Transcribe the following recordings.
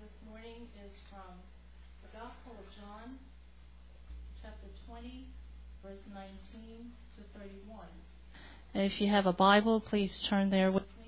this morning is from the Gospel of John, chapter 20, verse 19 to 31. And if you have a Bible, please turn there with me.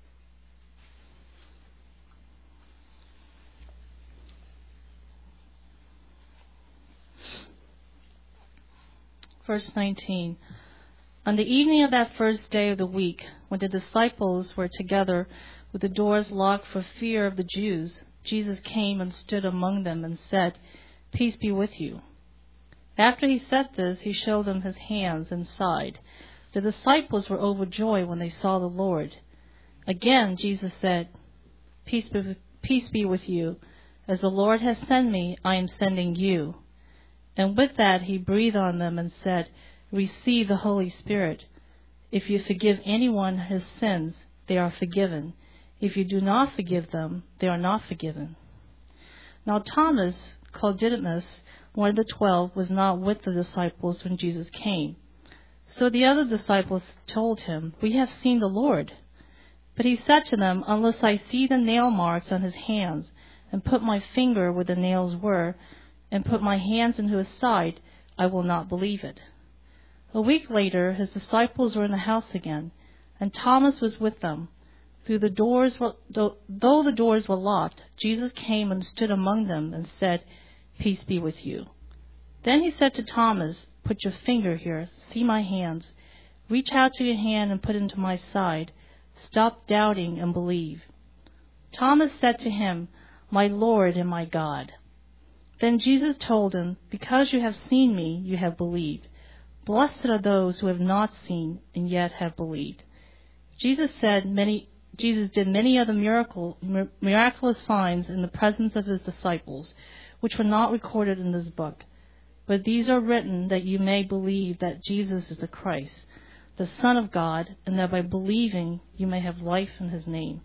Verse 19. On the evening of that first day of the week, when the disciples were together with the doors locked for fear of the Jews, Jesus came and stood among them and said, "Peace be with you." After he said this, he showed them his hands and side. The disciples were overjoyed when they saw the Lord. Again, Jesus said, Peace be with you. As the Lord has sent me, I am sending you." And with that, he breathed on them and said, "Receive the Holy Spirit. If you forgive anyone his sins, they are forgiven. If you do not forgive them, they are not forgiven." Now Thomas, called Didymus, one of the 12, was not with the disciples when Jesus came. So the other disciples told him, "We have seen the Lord." But he said to them, "Unless I see the nail marks on his hands, and put my finger where the nails were, and put my hands into his side, I will not believe it." A week later, his disciples were in the house again, and Thomas was with them. Though the doors were locked, Jesus came and stood among them and said, "Peace be with you." Then he said to Thomas, "Put your finger here, see my hands. Reach out to your hand and put it into my side. Stop doubting and believe." Thomas said to him, "My Lord and my God." Then Jesus told him, "Because you have seen me, you have believed. Blessed are those who have not seen and yet have believed." Jesus did many other miraculous signs in the presence of his disciples, which were not recorded in this book. But these are written that you may believe that Jesus is the Christ, the Son of God, and that by believing you may have life in his name.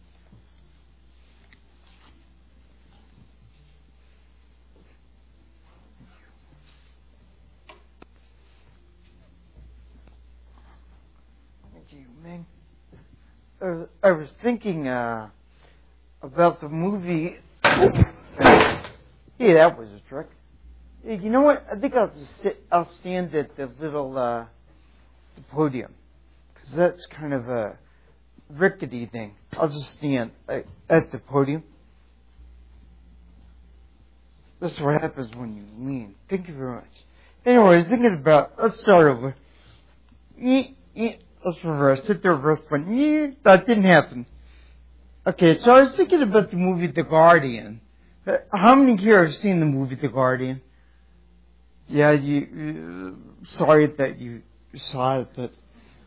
I was thinking about the movie. Yeah, that was a trick. You know what? I think I'll stand at the little the podium, because that's kind of a rickety thing. I'll just stand at the podium. That's what happens when you lean. Thank you very much. Anyway, I was thinking about. Let's start over. Let's reverse. Hit the reverse button. That didn't happen. Okay, so I was thinking about the movie The Guardian. How many here have seen the movie The Guardian? Yeah, sorry that you saw it, but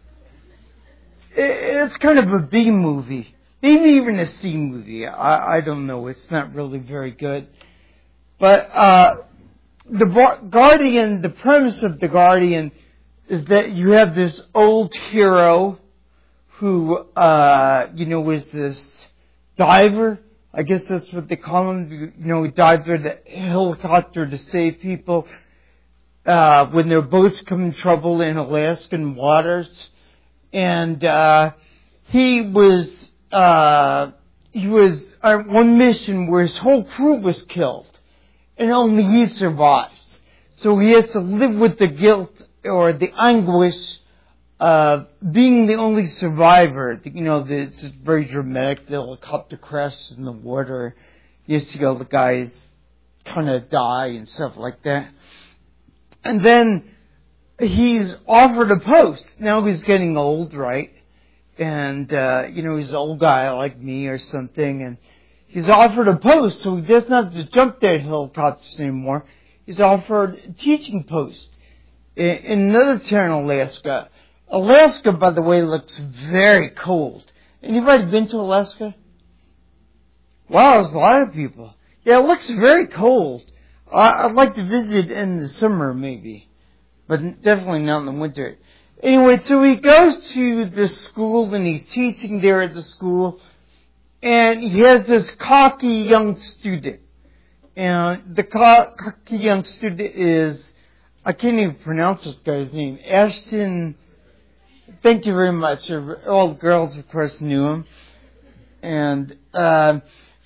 it's kind of a B movie. Maybe even a C movie. I don't know. It's not really very good. But The Guardian, the premise of The Guardian is that you have this old hero who, is this diver. I guess that's what they call him. He dived with a helicopter to save people when their boats come in trouble in Alaskan waters. And he was on one mission where his whole crew was killed, and only he survives. So he has to live with the guilt or the anguish of being the only survivor. It's very dramatic. The helicopter crashes in the water. You see all the guys kind of die and stuff like that. And then he's offered a post. Now he's getting old, right? And, he's an old guy like me or something. And he's offered a post, so he doesn't have to jump that helicopters anymore. He's offered a teaching post in another town in Alaska. Alaska, by the way, looks very cold. Anybody been to Alaska? Wow, there's a lot of people. Yeah, it looks very cold. I'd like to visit in the summer, maybe, but definitely not in the winter. Anyway, so he goes to the school, and he's teaching there at the school, and he has this cocky young student. And the cocky young student is, I can't even pronounce this guy's name, Ashton. Thank you very much. All the girls, of course, knew him. And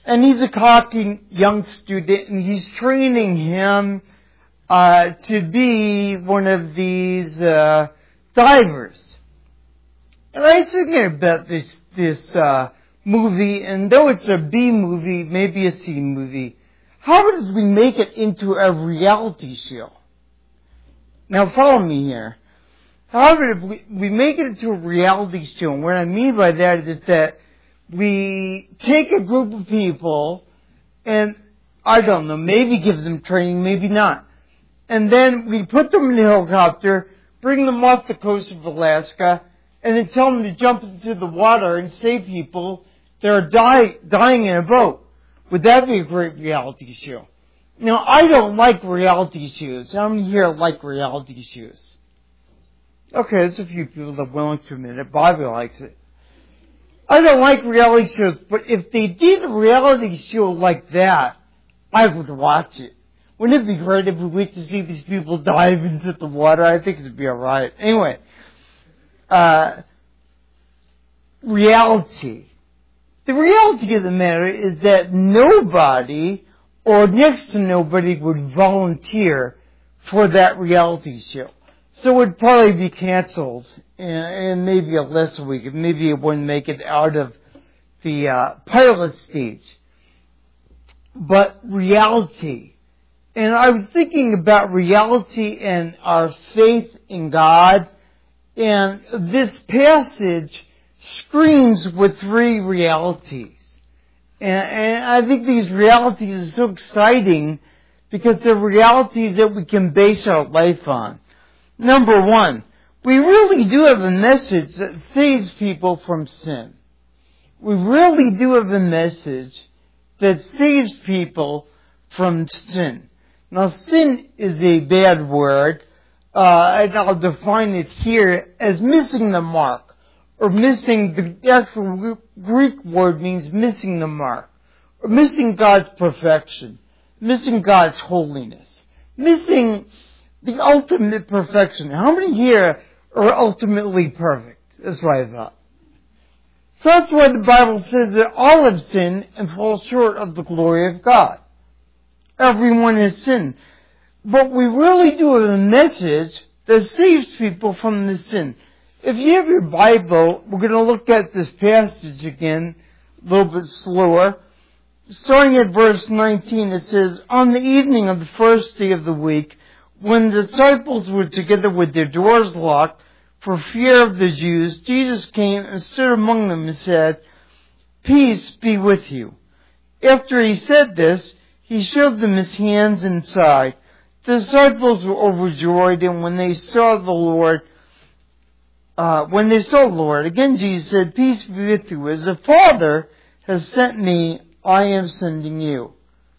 And he's a cocky young student, and he's training him to be one of these divers. And I was thinking about this movie, and though it's a B movie, maybe a C movie, how did we make it into a reality show? Now follow me here. However, if we make it into a reality show, and what I mean by that is that we take a group of people and, I don't know, maybe give them training, maybe not. And then we put them in a helicopter, bring them off the coast of Alaska, and then tell them to jump into the water and save people that are dying in a boat. Would that be a great reality show? Now, I don't like reality shows. How many here like reality shows? Okay, there's a few people that are willing to admit it. Bobby likes it. I don't like reality shows, but if they did a reality show like that, I would watch it. Wouldn't it be great if we wait to see these people dive into the water? I think it'd be alright. Anyway, reality. The reality of the matter is that nobody, or next to nobody, would volunteer for that reality show. So it would probably be canceled in maybe a less week. Maybe it wouldn't make it out of the pilot stage. But reality. And I was thinking about reality and our faith in God. And this passage screams with three realities. And I think these realities are so exciting because they're realities that we can base our life on. Number one, we really do have a message that saves people from sin. We really do have a message that saves people from sin. Now, sin is a bad word, and I'll define it here as missing the mark, or missing, the actual Greek word means missing the mark, or missing God's perfection, missing God's holiness, missing the ultimate perfection. How many here are ultimately perfect? That's what I thought. So that's why the Bible says that all have sinned and fall short of the glory of God. Everyone has sinned. But we really do have a message that saves people from the sin. If you have your Bible, we're going to look at this passage again a little bit slower. Starting at verse 19, it says, "On the evening of the first day of the week, when the disciples were together with their doors locked for fear of the Jews, Jesus came and stood among them and said, 'Peace be with you.' After he said this, he showed them his hands and side. The disciples were overjoyed, and when they saw the Lord, again Jesus said, 'Peace be with you. As the Father has sent me, I am sending you.'"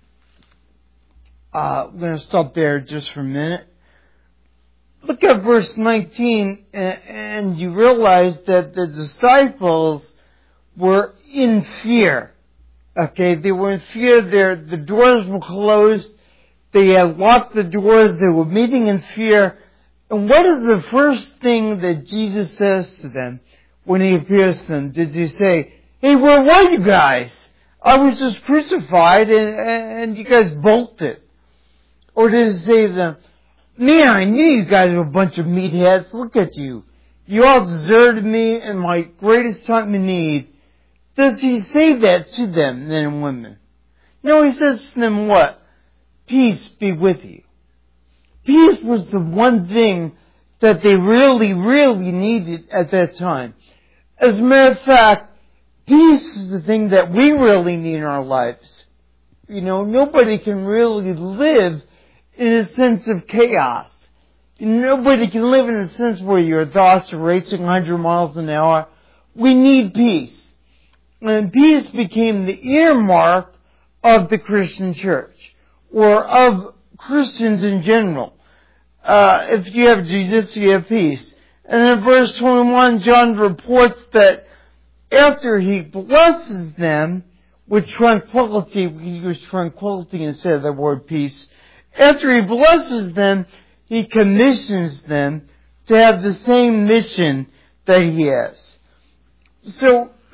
We're going to stop there just for a minute. Look at verse 19, and you realize that the disciples were in fear. Okay, they were in fear. The doors were closed. They had locked the doors. They were meeting in fear. And what is the first thing that Jesus says to them when he appears to them? Did he say, "Hey, where were you guys? I was just crucified and you guys bolted"? Or did he say to them, "Man, I knew you guys were a bunch of meatheads. Look at you. You all deserted me in my greatest time of need"? Does he say that to them, men and women? No, he says to them what? "Peace be with you." Peace was the one thing that they really, really needed at that time. As a matter of fact, peace is the thing that we really need in our lives. You know, nobody can really live in a sense of chaos. Nobody can live in a sense where your thoughts are racing 100 miles an hour. We need peace. And peace became the earmark of the Christian church, or of Christians in general. If you have Jesus, you have peace. And in verse 21, John reports that after he blesses them with tranquility, he used tranquility instead of the word peace. After he blesses them, he commissions them to have the same mission that he has. So,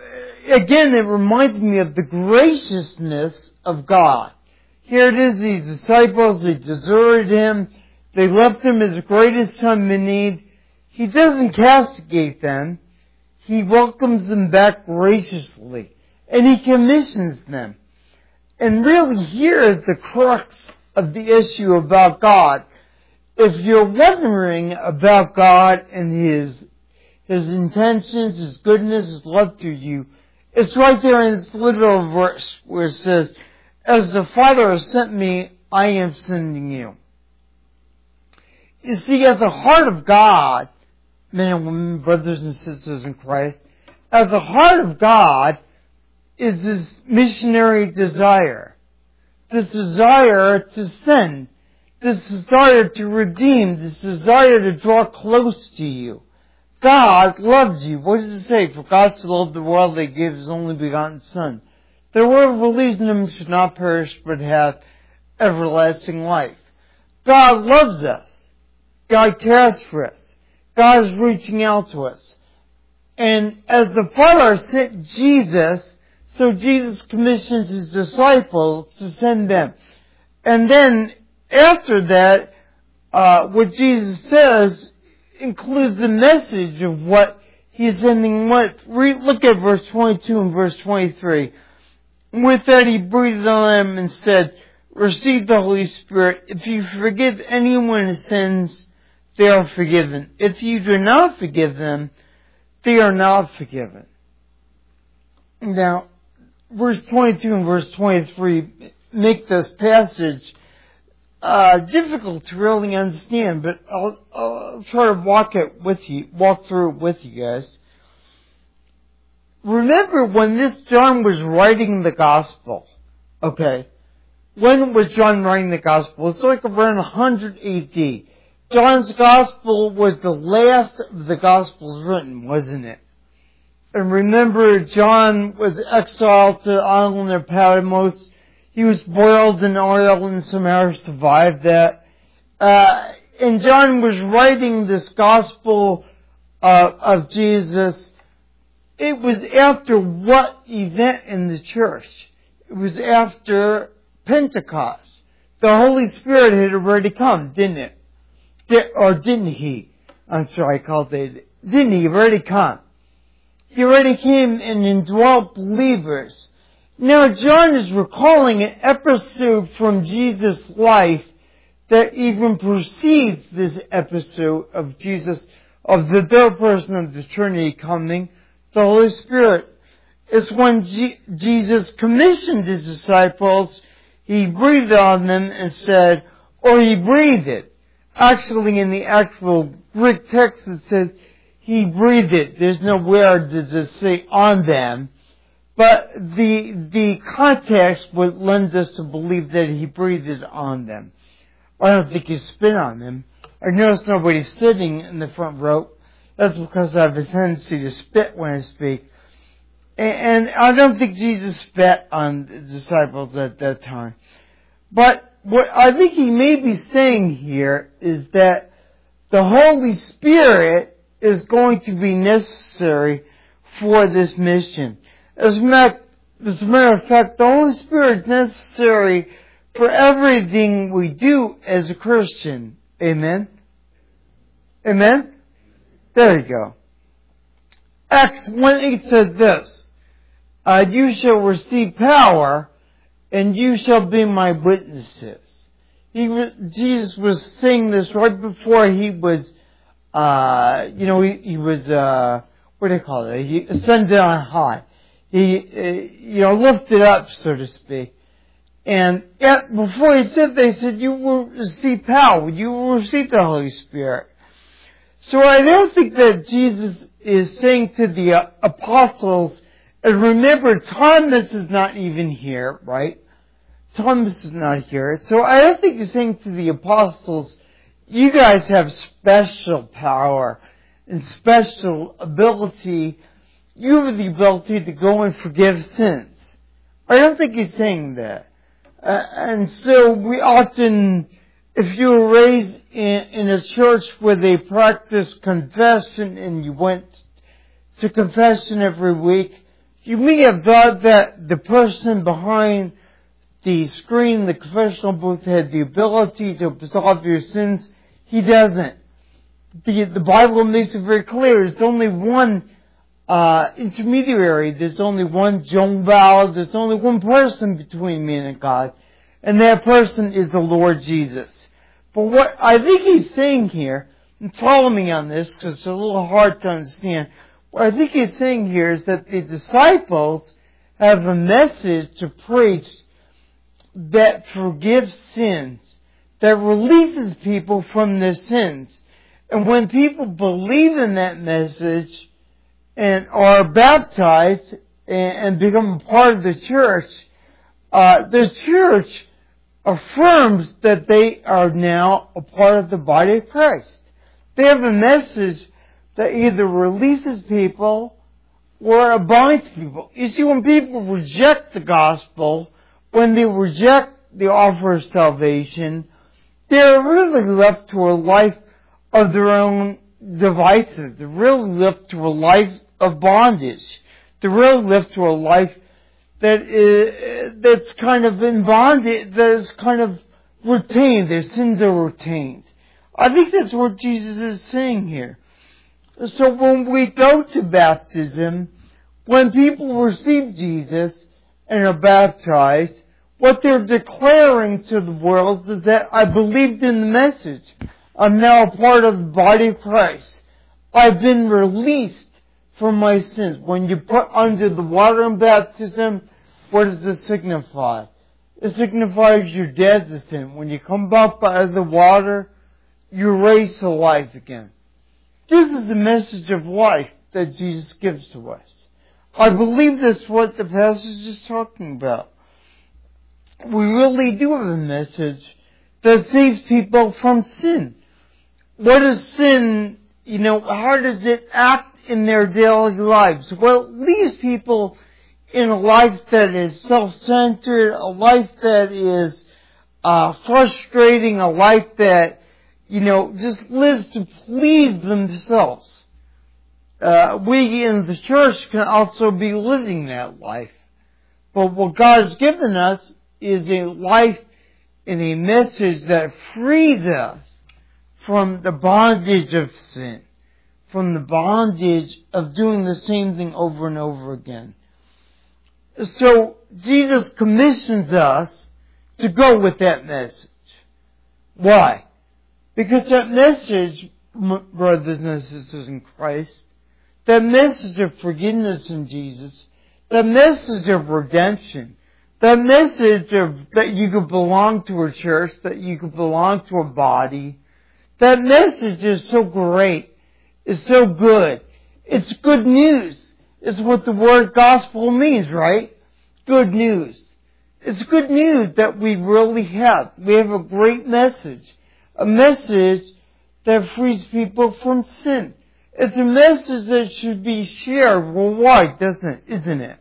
again, it reminds me of the graciousness of God. Here it is, these disciples, they deserted him. They left him his greatest time in need. He doesn't castigate them. He welcomes them back graciously. And he commissions them. And really here is the crux of the issue about God. If you're wondering about God and His intentions, His goodness, His love to you, it's right there in this little verse where it says, as the Father has sent me, I am sending you. You see, at the heart of God, men and women, brothers and sisters in Christ, at the heart of God is this missionary desire. This desire to send. This desire to redeem. This desire to draw close to you. God loves you. What does it say? For God so loved the world that He gave His only begotten Son, that whoever believes in Him should not perish but have everlasting life. God loves us. God cares for us. God is reaching out to us. And as the Father sent Jesus, so Jesus commissions His disciples to send them. And then after that, what Jesus says includes the message of what He's sending. Look at verse 22 and verse 23. With that He breathed on them and said, receive the Holy Spirit. If you forgive anyone's sins, they are forgiven. If you do not forgive them, they are not forgiven. Now, verse 22 and verse 23 make this passage difficult to really understand, but I'll try to walk through it with you guys. Remember when this John was writing the gospel, okay? When was John writing the gospel? It's like around 100 AD. John's gospel was the last of the gospels written, wasn't it? And remember, John was exiled to the island of Patmos. He was boiled in oil and somehow survived that. And John was writing this gospel of Jesus. It was after what event in the church? It was after Pentecost. The Holy Spirit had already come, didn't it? Or didn't He? I'm sorry, I called it. Didn't He already come? He already came and indwelt believers. Now John is recalling an episode from Jesus' life that even precedes this episode of Jesus, of the third person of the Trinity coming, the Holy Spirit. It's when Jesus commissioned His disciples, He breathed on them and said, or He breathed it. Actually, in the actual Greek text, it says He breathed it. There's nowhere does it say on them. But the context would lend us to believe that He breathed it on them. I don't think He spit on them. I notice nobody's sitting in the front row. That's because I have a tendency to spit when I speak. And I don't think Jesus spat on the disciples at that time. But what I think He may be saying here is that the Holy Spirit is going to be necessary for this mission. As a matter of fact, the Holy Spirit is necessary for everything we do as a Christian. Amen? Amen? There you go. Acts 1:8 said this, you shall receive power, and you shall be my witnesses. Jesus was saying this right before He was, he was, what do you call it? He ascended on high. He, lifted up, so to speak. And before He said, they said, you will receive power. You will receive the Holy Spirit. So I don't think that Jesus is saying to the apostles, and remember, Thomas is not even here, right? Thomas is not here. So I don't think He's saying to the apostles, you guys have special power and special ability. You have the ability to go and forgive sins. I don't think He's saying that. And so we often, if you were raised in a church where they practice confession and you went to confession every week, You may have thought that the person behind the screen, the confessional booth, had the ability to absolve your sins. He doesn't. The Bible makes it very clear. There's only one intermediary. There's only one John Val. There's only one person between man and God. And that person is the Lord Jesus. But what I think he's saying here, and follow me on this because it's a little hard to understand. What I think he's saying here is that the disciples have a message to preach that forgives sins, that releases people from their sins. And when people believe in that message and are baptized and become a part of the church affirms that they are now a part of the body of Christ. They have a message that either releases people or binds people. You see, when people reject the gospel, when they reject the offer of salvation, they're really left to a life of their own devices. They're really left to a life of bondage. They're really left to a life that's kind of in bondage, that is kind of retained. Their sins are retained. I think that's what Jesus is saying here. So when we go to baptism, when people receive Jesus and are baptized, what they're declaring to the world is that I believed in the message. I'm now a part of the body of Christ. I've been released from my sins. When you put under the water in baptism, what does this signify? It signifies you're dead to sin. When you come up out of the water, you're raised to life again. This is the message of life that Jesus gives to us. I believe that's what the passage is talking about. We really do have a message that saves people from sin. What is sin? How does it act in their daily lives? Well, it leaves people in a life that is self-centered, a life that is frustrating, a life that, just lives to please themselves. We in the church can also be living that life. But what God has given us is a life and a message that frees us from the bondage of sin, from the bondage of doing the same thing over and over again. So Jesus commissions us to go with that message. Why? Because that message, brothers and sisters in Christ, that message of forgiveness in Jesus, that message of redemption, that message of that you could belong to a church, that you could belong to a body, that message is so great, is so good. It's good news. It's what the word gospel means, right? Good news. It's good news that we really have. We have a great message. A message that frees people from sin. It's a message that should be shared worldwide, isn't it?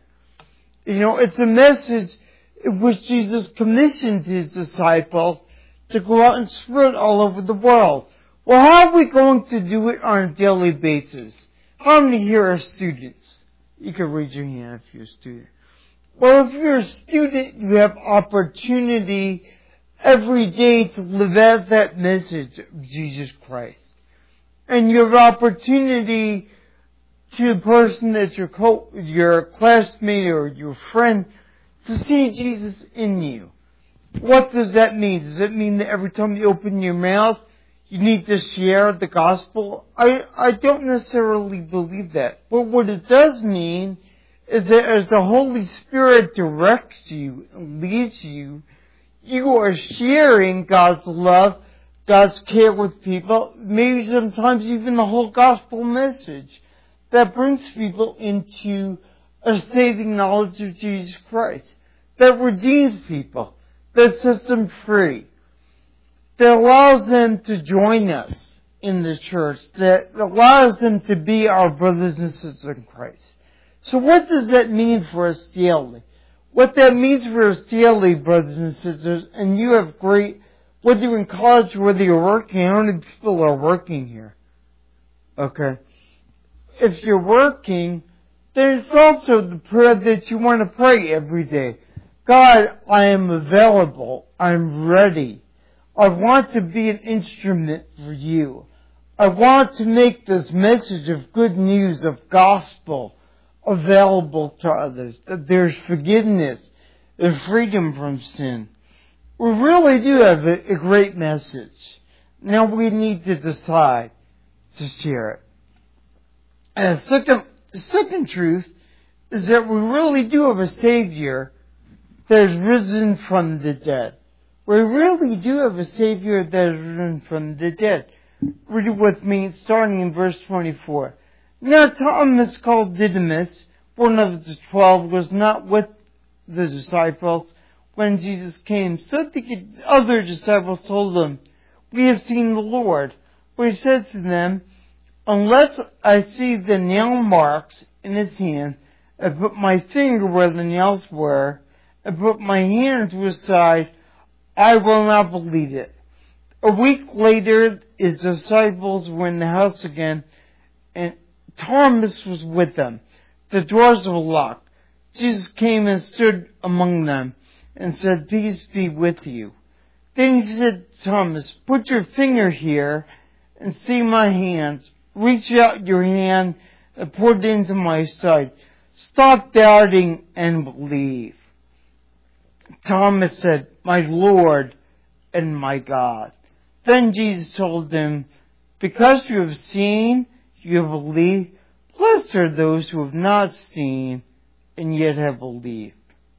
It's a message in which Jesus commissioned His disciples to go out and spread all over the world. Well, how are we going to do it on a daily basis? How many here are students? You can raise your hand if you're a student. Well, if you're a student, you have opportunity every day to live out that message of Jesus Christ. And you have opportunity to the person that's your classmate or your friend to see Jesus in you. What does that mean? Does it mean that every time you open your mouth, you need to share the gospel? I don't necessarily believe that. But what it does mean is that as the Holy Spirit directs you and leads you, you are sharing God's love, God's care with people, maybe sometimes even the whole gospel message that brings people into a saving knowledge of Jesus Christ, that redeems people, that sets them free, that allows them to join us in the church, that allows them to be our brothers and sisters in Christ. So what does that mean for us daily? What that means for us daily, brothers and sisters, and you have great, whether you're in college, whether you're working, how many people are working here? Okay. If you're working, then it's also the prayer that you want to pray every day. God, I am available. I'm ready. I want to be an instrument for you. I want to make this message of good news, of gospel, available to others. That there's forgiveness, there's freedom from sin. We really do have a great message. Now we need to decide to share it. And the second truth is that we really do have a Savior that is risen from the dead. We really do have a Savior that is risen from the dead. Read it with me, starting in verse 24. Now Thomas, called Didymus, one of the 12, was not with the disciples when Jesus came. So the other disciples told him, "We have seen the Lord." But he said to them, "Unless I see the nail marks in his hand, and put my finger where the nails were, and put my hand to his side, I will not believe it." A week later, his disciples were in the house again, and Thomas was with them. The doors were locked. Jesus came and stood among them and said, "Peace be with you." Then he said to Thomas, "Put your finger here and see my hands. Reach out your hand and put it into my side. Stop doubting and believe." Thomas said, "My Lord and my God." Then Jesus told him, "Because you have seen, you have believed. Blessed are those who have not seen and yet have believed."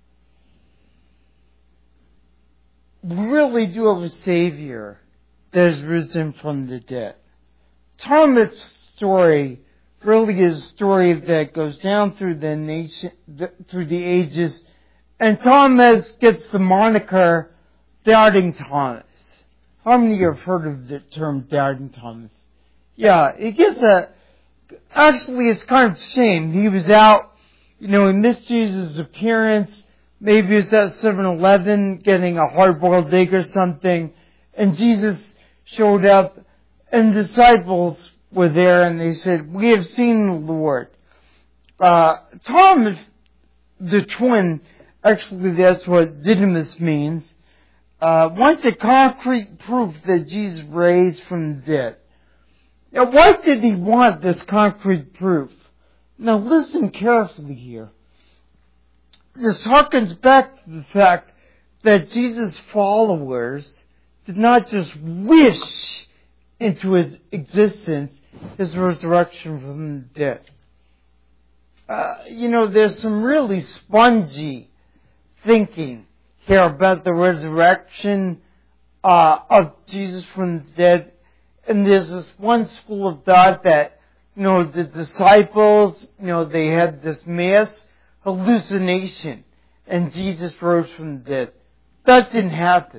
We really do have a Savior that is risen from the dead. Thomas' story really is a story that goes down through through the ages, and Thomas gets the moniker Doubting Thomas. How many of you have heard of the term Doubting Thomas? Yeah, it gets actually it's kind of a shame. He was out, he missed Jesus' appearance. Maybe he was at 7-Eleven getting a hard-boiled egg or something, and Jesus showed up, and the disciples were there, and they said, "We have seen the Lord." Thomas, the twin, actually that's what Didymus means, wanted concrete proof that Jesus raised from the dead. Now, why did he want this concrete proof? Now, listen carefully here. This harkens back to the fact that Jesus' followers did not just wish into his existence his resurrection from the dead. There's some really spongy thinking here about the resurrection of Jesus from the dead. And there's this one school of thought that, the disciples, they had this mass hallucination and Jesus rose from the dead. That didn't happen.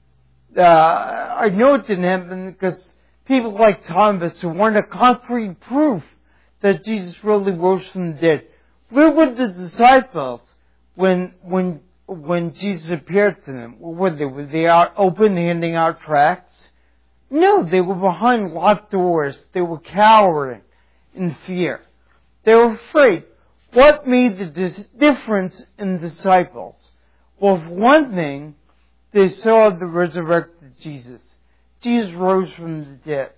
I know it didn't happen because people like Thomas who wanted concrete proof that Jesus really rose from the dead. Where were the disciples when Jesus appeared to them? Were they out open handing out tracts? No, they were behind locked doors. They were cowering in fear. They were afraid. What made the difference in the disciples? Well, for one thing, they saw the resurrected Jesus. Jesus rose from the dead.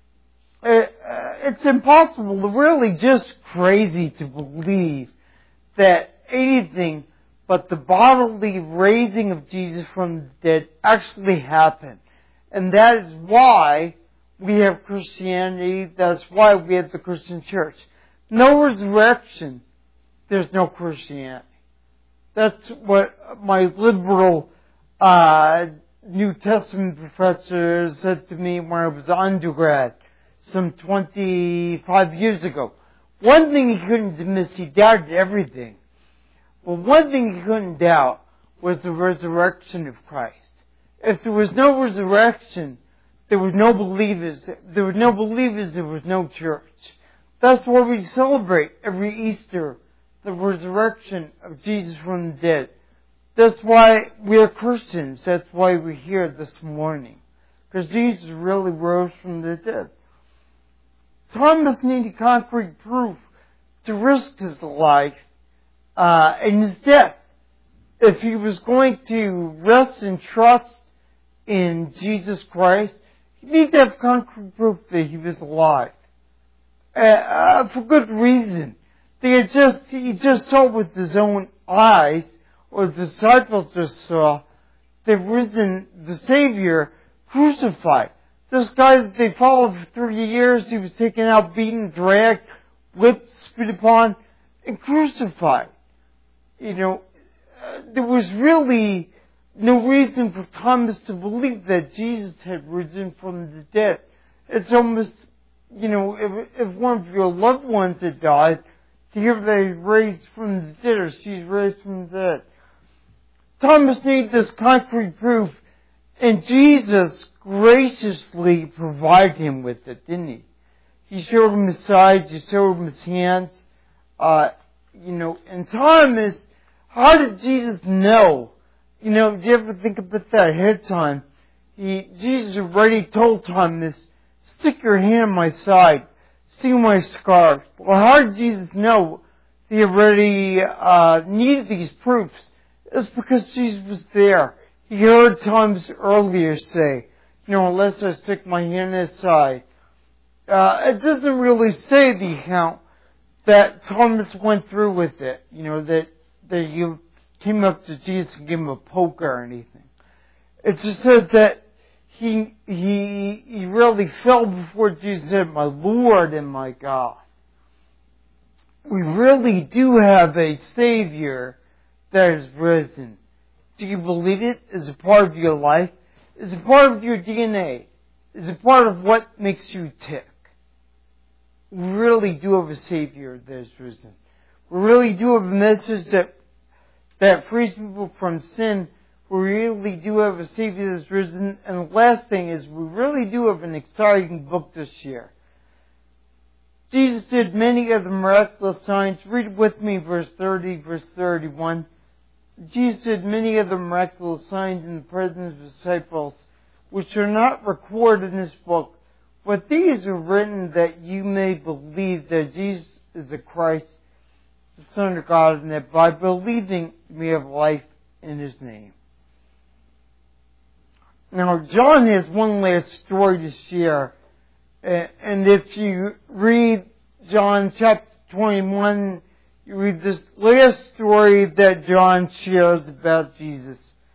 It's impossible, really just crazy to believe that anything but the bodily raising of Jesus from the dead actually happened. And that is why we have Christianity. That's why we have the Christian church. No resurrection, there's no Christianity. That's what my liberal New Testament professor said to me when I was an undergrad some 25 years ago. One thing he couldn't dismiss, he doubted everything. But one thing he couldn't doubt was the resurrection of Christ. If there was no resurrection, there were no believers. There were no believers, there was no church. That's why we celebrate every Easter the resurrection of Jesus from the dead. That's why we're Christians. That's why we're here this morning. Because Jesus really rose from the dead. Thomas needed concrete proof to risk his life and his death. If he was going to rest and trust in Jesus Christ, he needed to have concrete proof that he was alive. For good reason. He just saw with his own eyes, or the disciples just saw, the risen, the Savior, crucified. This guy that they followed for 3 years, he was taken out, beaten, dragged, whipped, spit upon, and crucified. There was really no reason for Thomas to believe that Jesus had risen from the dead. It's almost, if one of your loved ones had died, to hear that he's raised from the dead or she's raised from the dead. Thomas needed this concrete proof, and Jesus graciously provided him with it, didn't he? He showed him his sides, he showed him his hands. And Thomas, how did Jesus know? Do you ever think about that ahead of time? Jesus already told Thomas, stick your hand in my side, see my scars. Well, how did Jesus know he already needed these proofs? It's because Jesus was there. He heard Thomas earlier say, unless I stick my hand in his side. It doesn't really say the account that Thomas went through with it, that you came up to Jesus and gave him a poke or anything. It just said that he really fell before Jesus and said, my Lord and my God. We really do have a Savior that is risen. Do you believe it? Is it part of your life? Is it part of your DNA? Is it part of what makes you tick? We really do have a Savior that is risen. We really do have a message that frees people from sin. We really do have a Savior that is risen. And the last thing is, we really do have an exciting book this year. Jesus did many of the miraculous signs. Read with me verse 30, verse 31. Jesus did many of the miraculous signs in the presence of his disciples, which are not recorded in this book. But these are written that you may believe that Jesus is the Christ, the Son of God, and that by believing you may have life in his name. Now, John has one last story to share. And if you read John chapter 21, you read this last story that John shares about Jesus.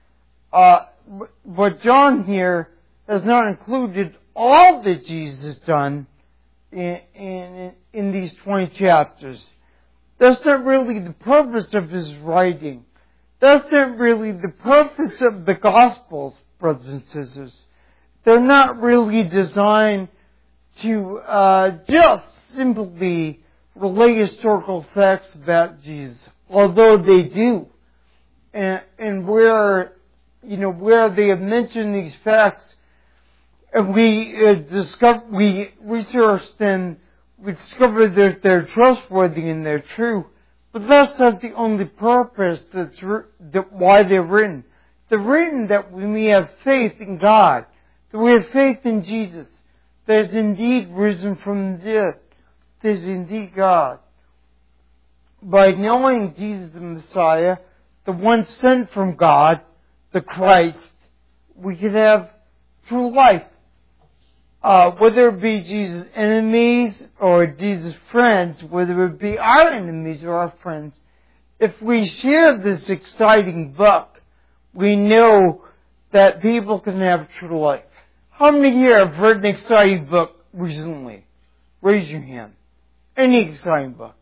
But John here has not included all that Jesus has done in these 20 chapters. That's not really the purpose of his writing. That's not really the purpose of the Gospels, brothers and sisters. They're not really designed to just simply relay historical facts about Jesus, although they do. And where they have mentioned these facts, and we researched them, we discovered that they're trustworthy and they're true. But that's not the only purpose why they're written. They're written that we may have faith in God, that we have faith in Jesus, that is indeed risen from the dead, that is indeed God. By knowing Jesus the Messiah, the one sent from God, the Christ, we can have true life. Whether it be Jesus' enemies or Jesus' friends, whether it be our enemies or our friends, if we share this exciting book, we know that people can have true life. How many here have read an exciting book recently? Raise your hand. Any exciting book?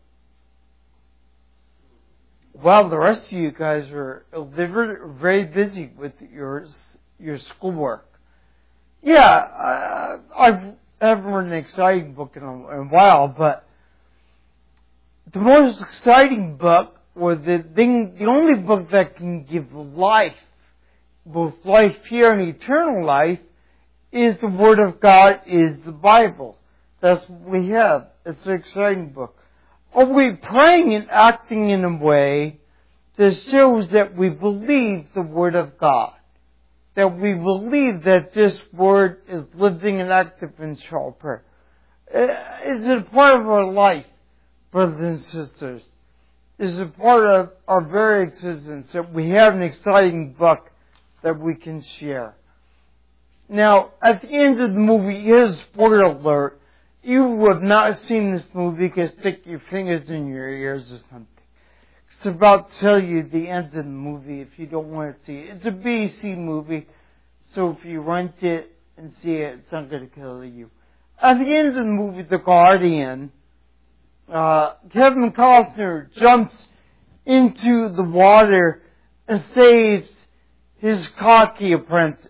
Well, the rest of you guys are very busy with your schoolwork. Yeah, I haven't read an exciting book in a while, but the most exciting book, or the only book that can give life, both life here and eternal life, is the Word of God, is the Bible. That's what we have. It's an exciting book. Are we praying and acting in a way that shows that we believe the Word of God? That we believe that this Word is living and active and sharper? Is it a part of our life? brothers and sisters, is a part of our very existence that we have an exciting book that we can share. Now, at the end of the movie, here's a spoiler alert. You have not seen this movie, you can stick your fingers in your ears or something. It's about to tell you the end of the movie if you don't want to see it. It's a BBC movie, so if you rent it and see it, it's not going to kill you. At the end of the movie, The Guardian, Kevin Costner jumps into the water and saves his cocky apprentice.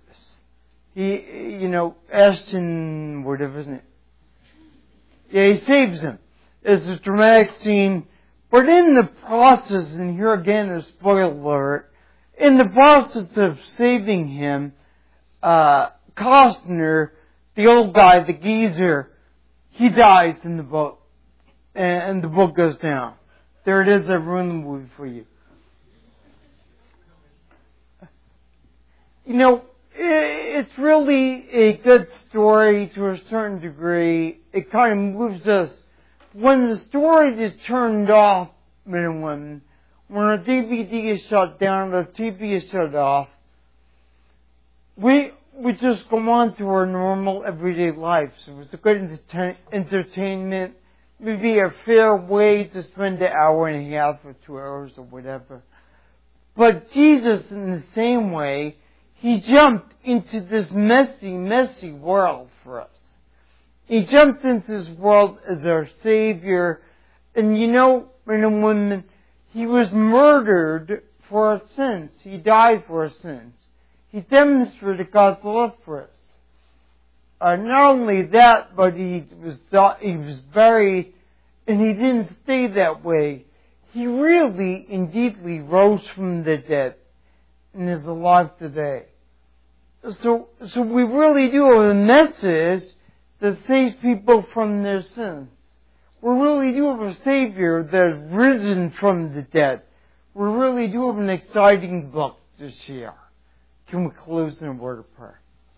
Ashton, whatever, isn't it? Yeah, he saves him. It's a dramatic scene. But in the process, and here again a spoiler alert, in the process of saving him, Costner, the old guy, the geezer, he dies in the boat. And the boat goes down. There it is, I ruined the movie for you. It's really a good story to a certain degree. It kind of moves us. When the story is turned off, men and women, when our DVD is shut down, the TV is shut off, we just go on to our normal everyday life. So it's a good entertainment, maybe a fair way to spend an hour and a half or 2 hours or whatever. But Jesus, in the same way, He jumped into this messy, messy world for us. He jumped into this world as our Savior. And men and women, He was murdered for our sins. He died for our sins. He demonstrated God's love for us. Not only that, but He was buried, and He didn't stay that way. He really, indeedly rose from the dead and is alive today. So we really do have a message that saves people from their sins. We really do have a Savior that has risen from the dead. We really do have an exciting book to share. Can we close in a word of prayer?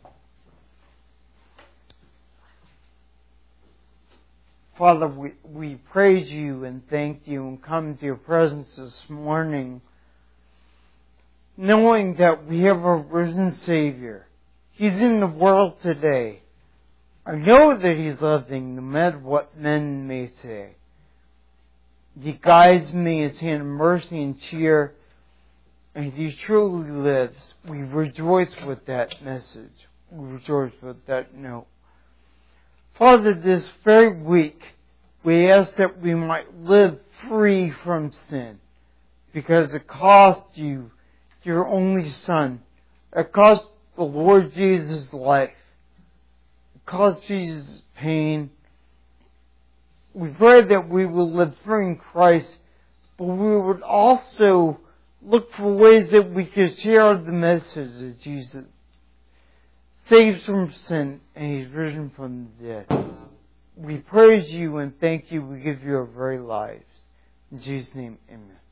Father, we praise You and thank You and come to Your presence this morning, knowing that we have a risen Savior. He's in the world today. I know that He's living no matter what men may say. He guides me His hand of mercy and cheer, and He truly lives. We rejoice with that message. We rejoice with that note. Father, this very week, we ask that we might live free from sin, because it cost You Your only Son. It cost the Lord Jesus' life. It cost Jesus pain. We pray that we will live free in Christ, but we would also look for ways that we could share the message that Jesus saves from sin and He's risen from the dead. We praise You and thank You. We give You our very lives. In Jesus' name, amen.